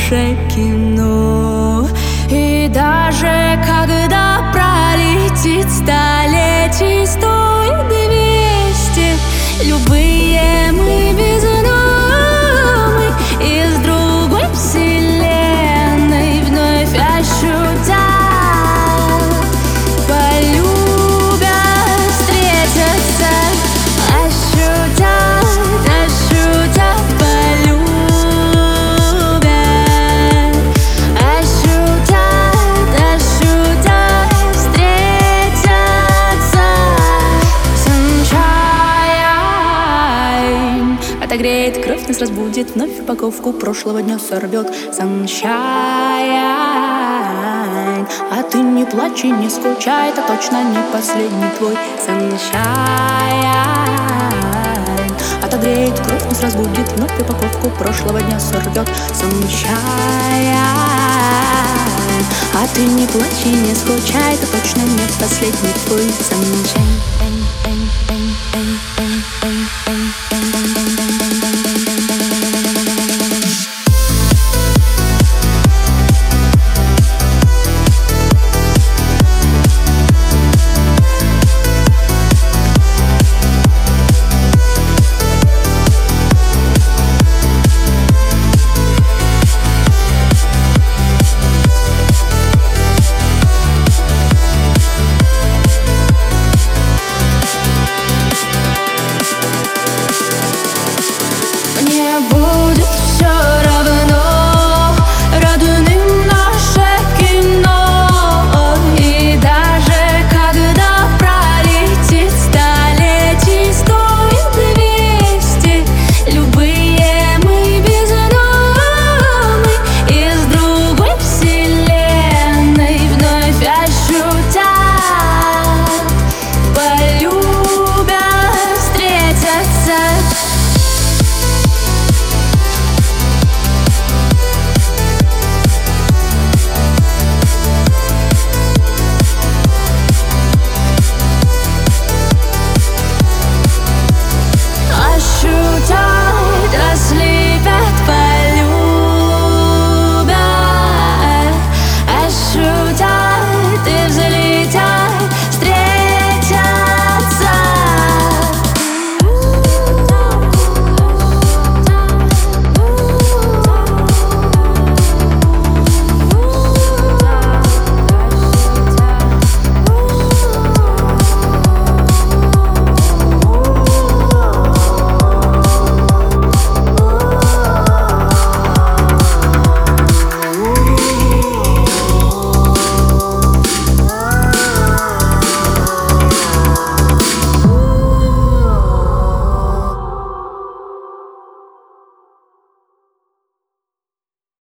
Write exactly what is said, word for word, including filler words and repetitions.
хорошее кино. И даже когда пролетит столетий сто и двести, любые мы безумны из другой вселенной, вновь ощутя, полюбят, встретятся, ощутят, ощутят, полюбят, ощутят, ощутят, встретятся. Sunshine отогреет кровь, нас разбудит, вновь упаковку прошлого дня сорвет. Sunshine, а ты не плачь и не скучай, это точно не последний твой. Sunshine отогреет кровь, нас разбудит, вновь упаковку прошлого дня сорвет. Sunshine, а ты не плачь и не скучай, это точно не последний твой. Sunshine.